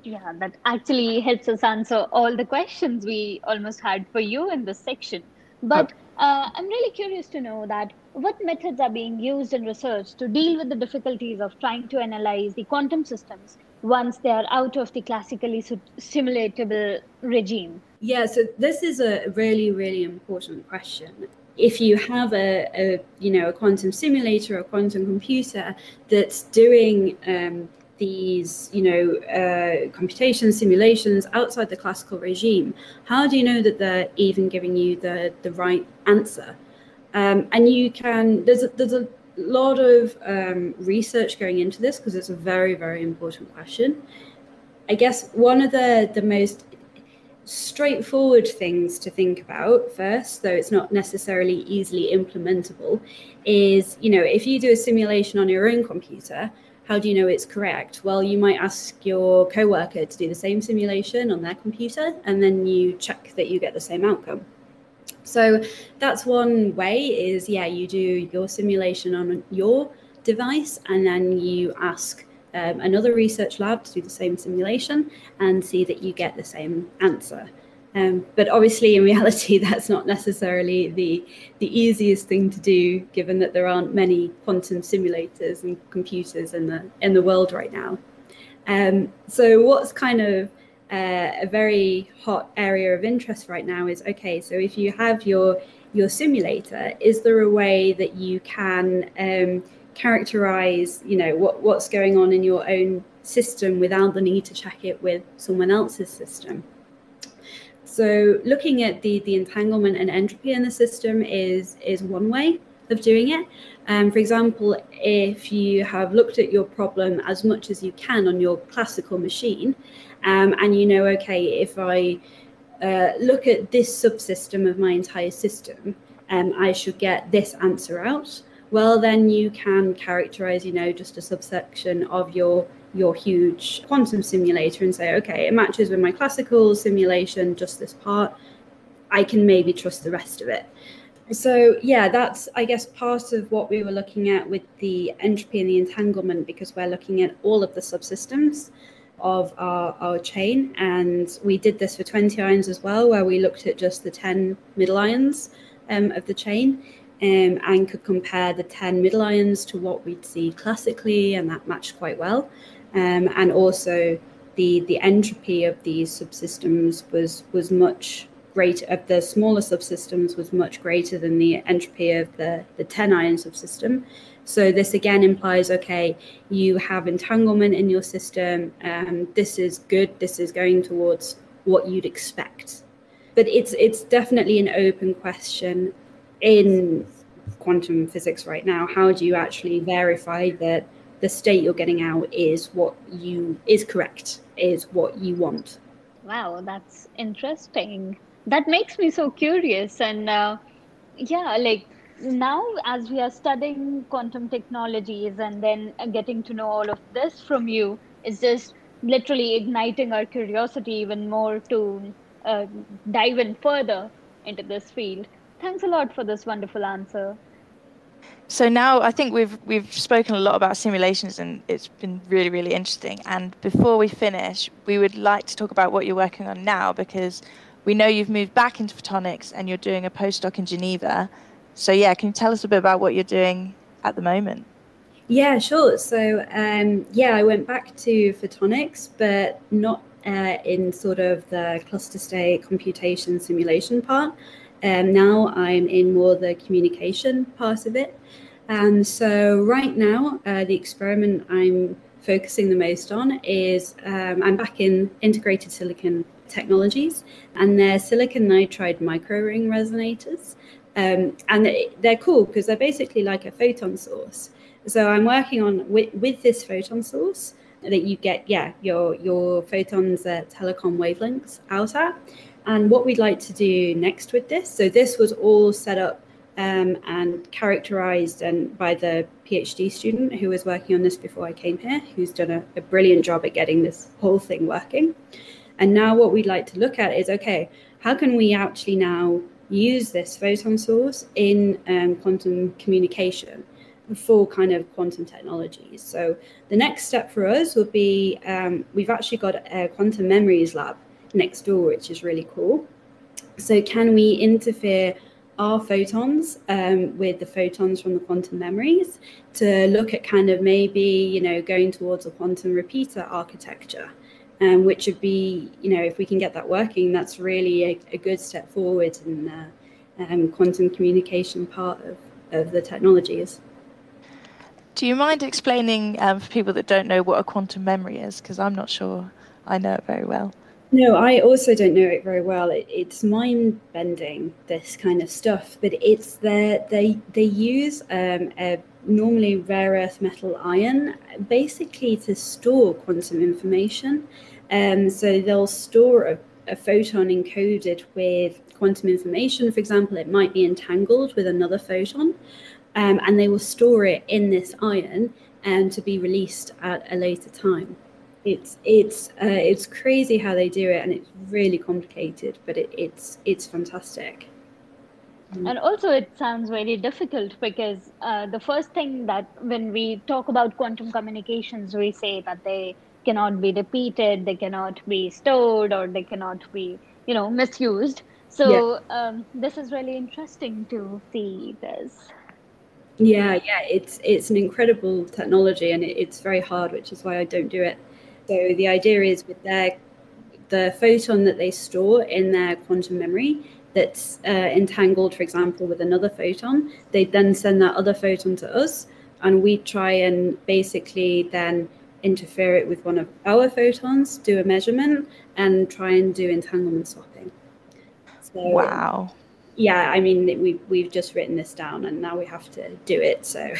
Yeah, that actually helps us answer all the questions we almost had for you in this section. Oh, But I'm really curious to know that what methods are being used in research to deal with the difficulties of trying to analyze the quantum systems once they are out of the classically simulatable regime. yeah, so this is a really, really important question. If you have a quantum simulator or quantum computer that's doing these computation simulations outside the classical regime, how do you know that they're even giving you the right answer? And there's a lot of research going into this because it's a very, very important question. I guess one of the most straightforward things to think about first, though it's not necessarily easily implementable, is, if you do a simulation on your own computer, how do you know it's correct? Well, you might ask your coworker to do the same simulation on their computer, and then you check that you get the same outcome. So that's one way is, you do your simulation on your device, and then you ask another research lab to do the same simulation and see that you get the same answer. But obviously, in reality, that's not necessarily the easiest thing to do, given that there aren't many quantum simulators and computers in the world right now. So what's kind of a very hot area of interest right now is, okay, so if you have your simulator, is there a way that you can characterize, what's going on in your own system without the need to check it with someone else's system? So looking at the entanglement and entropy in the system is one way of doing it. For example, if you have looked at your problem as much as you can on your classical machine, and okay, if I look at this subsystem of my entire system, I should get this answer out. Well, then you can characterize, just a subsection of your huge quantum simulator and say, okay, it matches with my classical simulation, just this part. I can maybe trust the rest of it. So yeah, that's, I guess, part of what we were looking at with the entropy and the entanglement, because we're looking at all of the subsystems of our chain. And we did this for 20 ions as well, where we looked at just the 10 middle ions of the chain. And could compare the 10 middle ions to what we'd see classically, and that matched quite well. And also the entropy of these subsystems was much greater, of the smaller subsystems was much greater than the entropy of the 10 ion subsystem. So this again implies, okay, you have entanglement in your system, this is good, this is going towards what you'd expect. But it's definitely an open question in quantum physics right now. How do you actually verify that the state you're getting out is correct, is what you want? Wow, that's interesting. That makes me so curious. And like now, as we are studying quantum technologies and then getting to know all of this from you, is just literally igniting our curiosity even more to dive in further into this field. Thanks a lot for this wonderful answer. So now I think we've spoken a lot about simulations, and it's been really, really interesting. And before we finish, we would like to talk about what you're working on now, because we know you've moved back into photonics and you're doing a postdoc in Geneva. So yeah, can you tell us a bit about what you're doing at the moment? Yeah, sure. So I went back to photonics, but not in sort of the cluster state computation simulation part. Now I'm in more the communication part of it. So right now, the experiment I'm focusing the most on is I'm back in integrated silicon technologies, and they're silicon nitride microring resonators. And they're cool because they're basically like a photon source. So I'm working on with this photon source that you get, your photons at telecom wavelengths out at. And what we'd like to do next with this, so this was all set up and characterized by the PhD student who was working on this before I came here, who's done a brilliant job at getting this whole thing working. And now what we'd like to look at is, okay, how can we actually now use this photon source in quantum communication? for kind of quantum technologies. So the next step for us would be we've actually got a quantum memories lab next door, which is really cool. So can we interfere our photons with the photons from the quantum memories to look at kind of maybe, going towards a quantum repeater architecture, which would be, if we can get that working, that's really a good step forward in the quantum communication part of the technologies. Do you mind explaining for people that don't know what a quantum memory is? Because I'm not sure I know it very well. No, I also don't know it very well. It's mind-bending, this kind of stuff, but it's they use a normally rare earth metal ion basically to store quantum information. So they'll store a photon encoded with quantum information. For example, it might be entangled with another photon, and they will store it in this ion to be released at a later time. It's crazy how they do it, and it's really complicated, but it's fantastic. And also, it sounds very difficult because the first thing that when we talk about quantum communications, we say that they cannot be repeated, they cannot be stored, or they cannot be, misused. So this is really interesting to see this. Yeah, it's an incredible technology, and it's very hard, which is why I don't do it. So the idea is with the photon that they store in their quantum memory that's entangled, for example, with another photon, they then send that other photon to us, and we try and basically then interfere it with one of our photons, do a measurement, and try and do entanglement swapping. So, wow. Yeah, I mean, we've just written this down, and now we have to do it. So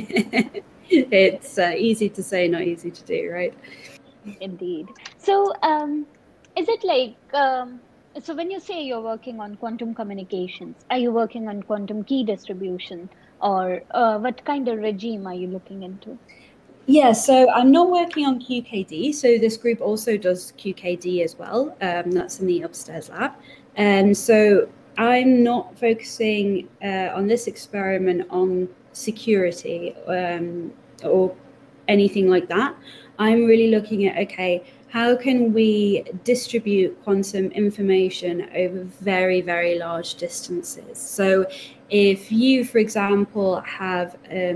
it's easy to say, not easy to do, right? Indeed. So, is it like, so when you say you're working on quantum communications, are you working on quantum key distribution, or what kind of regime are you looking into? Yeah, so I'm not working on QKD. So this group also does QKD as well. That's in the upstairs lab. So I'm not focusing on this experiment on security or anything like that. I'm really looking at, okay, how can we distribute quantum information over very, very large distances? So if you, for example, have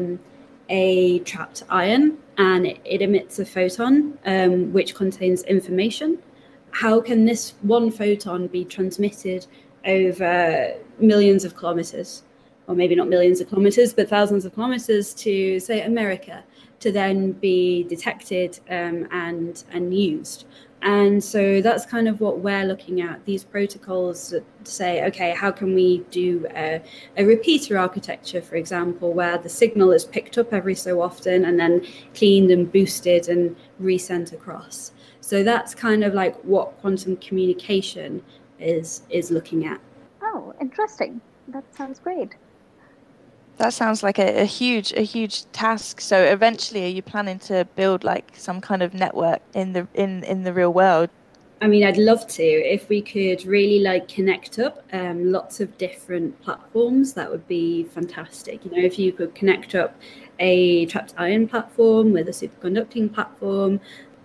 a trapped ion and it emits a photon which contains information, how can this one photon be transmitted over millions of kilometers, or maybe not millions of kilometers, but thousands of kilometers to, say, America, to then be detected and used? And so that's kind of what we're looking at, these protocols that say, okay, how can we do a repeater architecture, for example, where the signal is picked up every so often and then cleaned and boosted and resent across. So that's kind of like what quantum communication is looking at. Oh, interesting. That sounds great. That sounds like a huge task. So eventually, are you planning to build like some kind of network in the real world? I mean, I'd love to. If we could really like connect up lots of different platforms, that would be fantastic. If you could connect up a trapped ion platform with a superconducting platform,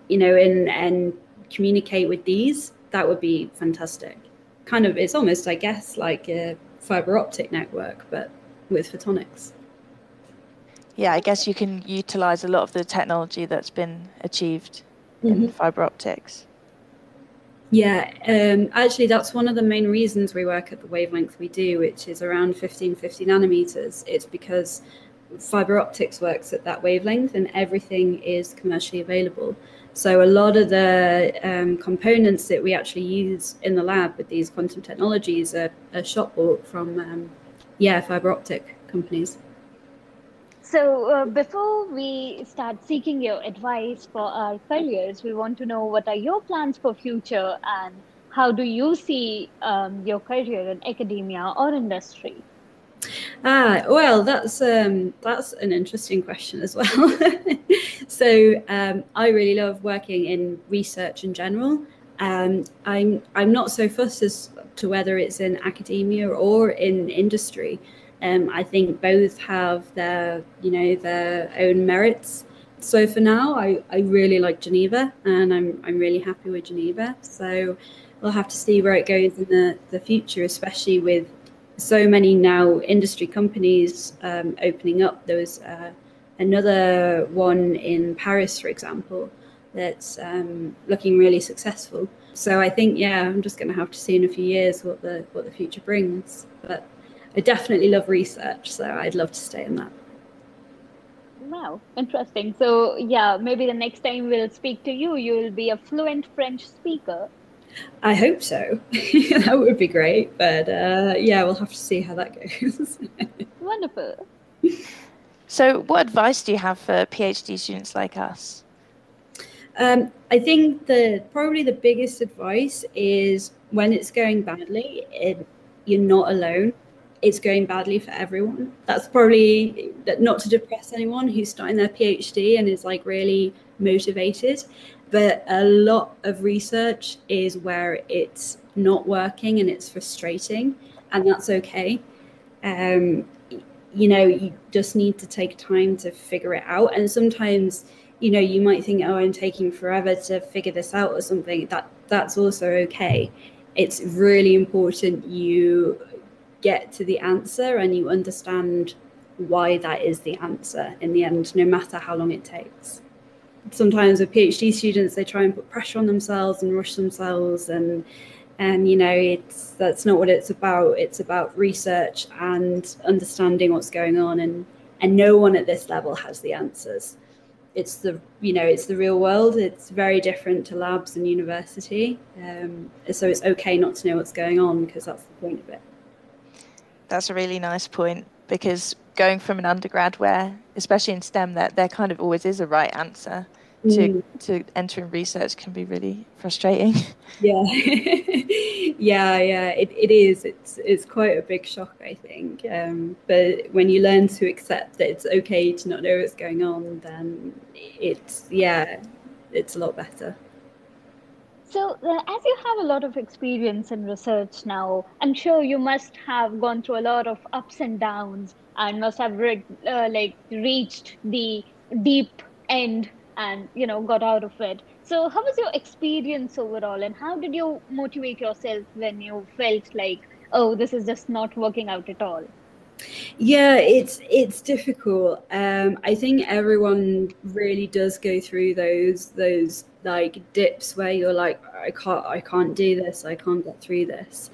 and communicate with these, that would be fantastic. Kind of, it's almost, I guess, like a fiber optic network, but with photonics. Yeah, I guess you can utilize a lot of the technology that's been achieved in fiber optics. Yeah, actually, that's one of the main reasons we work at the wavelength we do, which is around 1550 nanometers. It's because fiber optics works at that wavelength and everything is commercially available. So a lot of the components that we actually use in the lab with these quantum technologies are shop bought from fiber optic companies. So before we start seeking your advice for our careers, we want to know what are your plans for future and how do you see your career in academia or industry? Well, that's an interesting question as well. So I really love working in research in general. I'm not so fussed as to whether it's in academia or in industry. I think both have their, their own merits. So for now, I really like Geneva, and I'm really happy with Geneva. So we'll have to see where it goes in the future, especially with so many now industry companies opening up. There was another one in Paris, for example, that's looking really successful. So I think, I'm just going to have to see in a few years what the future brings. But I definitely love research, so I'd love to stay in that. Wow, interesting. So, yeah, maybe the next time we'll speak to you, you'll be a fluent French speaker. I hope so. That would be great. But we'll have to see how that goes. Wonderful. So, what advice do you have for PhD students like us? I think probably the biggest advice is when it's going badly, you're not alone. It's going badly for everyone. That's probably not to depress anyone who's starting their PhD and is like really motivated, but a lot of research is where it's not working and it's frustrating, and that's okay. You just need to take time to figure it out. And sometimes, you might think, oh, I'm taking forever to figure this out or something. That's also okay. It's really important you get to the answer and you understand why that is the answer in the end, no matter how long it takes. Sometimes with PhD students, they try and put pressure on themselves and rush themselves, and that's not what it's about. It's about research and understanding what's going on, and no one at this level has the answers. It's the real world. It's very different to labs and university, so it's okay not to know what's going on, because that's the point of it. That's a really nice point, because going from an undergrad where, especially in STEM, there kind of always is a right answer, to entering research can be really frustrating. Yeah. It is. It's quite a big shock, I think. But when you learn to accept that it's okay to not know what's going on, then it's a lot better. So, as you have a lot of experience in research now, I'm sure you must have gone through a lot of ups and downs and must have reached the deep end and got out of it. So, how was your experience overall, and how did you motivate yourself when you felt like, oh, this is just not working out at all? Yeah, it's difficult. I think everyone really does go through those like dips where you're like, I can't do this, I can't get through this.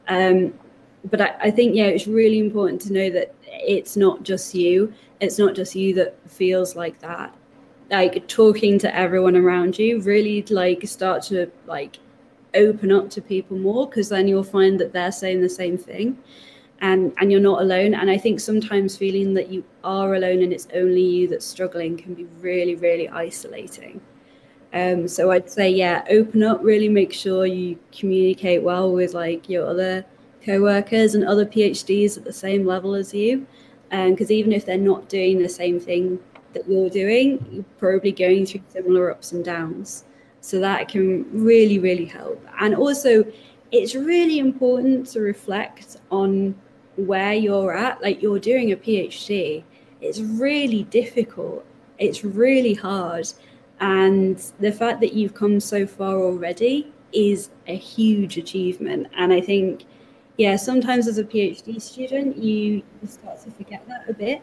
But I think it's really important to know that it's not just you. It's not just you that feels like that. Like, talking to everyone around you, really start to open up to people more, because then you'll find that they're saying the same thing. And you're not alone. And I think sometimes feeling that you are alone and it's only you that's struggling can be really, really isolating. So I'd say, open up, really make sure you communicate well with your other co-workers and other PhDs at the same level as you. Because even if they're not doing the same thing that you're doing, you're probably going through similar ups and downs. So that can really, really help. And also, it's really important to reflect on where you're at. Like, you're doing a PhD. It's really difficult. It's really hard. And the fact that you've come so far already is a huge achievement. And I think, sometimes as a PhD student, you start to forget that a bit.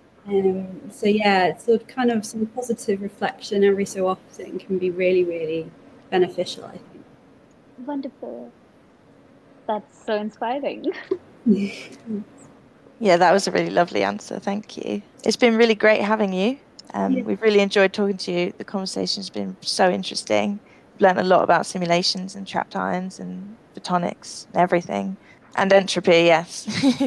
So it's sort of kind of some positive reflection every so often can be really, really beneficial, I think. Wonderful. That's so inspiring. Yeah, that was a really lovely answer. Thank you. It's been really great having you. We've really enjoyed talking to you. The conversation's been so interesting. We've learned a lot about simulations and trapped ions and photonics and everything. And entropy, yes.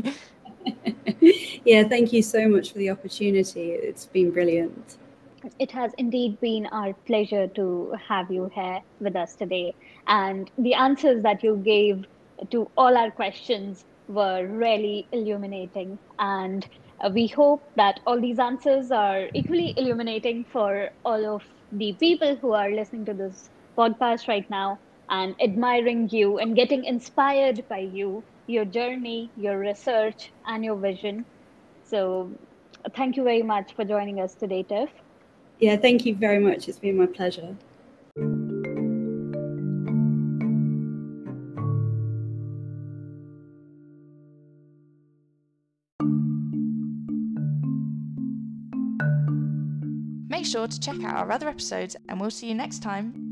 Yeah, thank you so much for the opportunity. It's been brilliant. It has indeed been our pleasure to have you here with us today. And the answers that you gave to all our questions were really illuminating. And we hope that all these answers are equally illuminating for all of the people who are listening to this podcast right now and admiring you and getting inspired by you your journey, your research, and your vision. So, thank you very much for joining us today, Tiff. Yeah, thank you very much. It's been my pleasure. Make sure to check out our other episodes, and we'll see you next time.